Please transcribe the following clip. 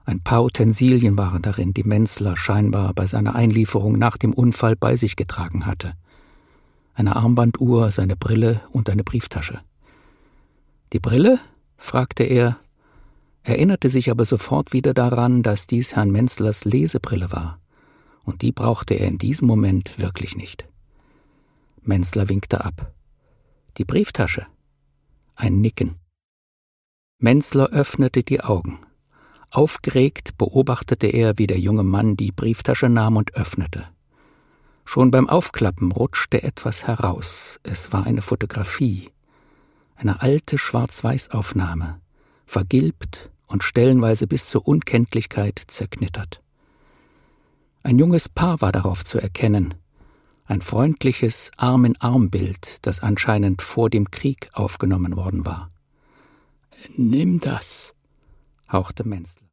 Ein paar Utensilien waren darin, die Menzler scheinbar bei seiner Einlieferung nach dem Unfall bei sich getragen hatte. Eine Armbanduhr, seine Brille und eine Brieftasche. »Die Brille?« fragte er, erinnerte sich aber sofort wieder daran, dass dies Herrn Menzlers Lesebrille war, und die brauchte er in diesem Moment wirklich nicht. Menzler winkte ab. »Die Brieftasche?« Ein Nicken. Menzler öffnete die Augen. Aufgeregt beobachtete er, wie der junge Mann die Brieftasche nahm und öffnete. Schon beim Aufklappen rutschte etwas heraus. Es war eine Fotografie, eine alte Schwarz-Weiß-Aufnahme, vergilbt und stellenweise bis zur Unkenntlichkeit zerknittert. Ein junges Paar war darauf zu erkennen, ein freundliches Arm-in-Arm-Bild, das anscheinend vor dem Krieg aufgenommen worden war. »Nimm das«, hauchte Menzler.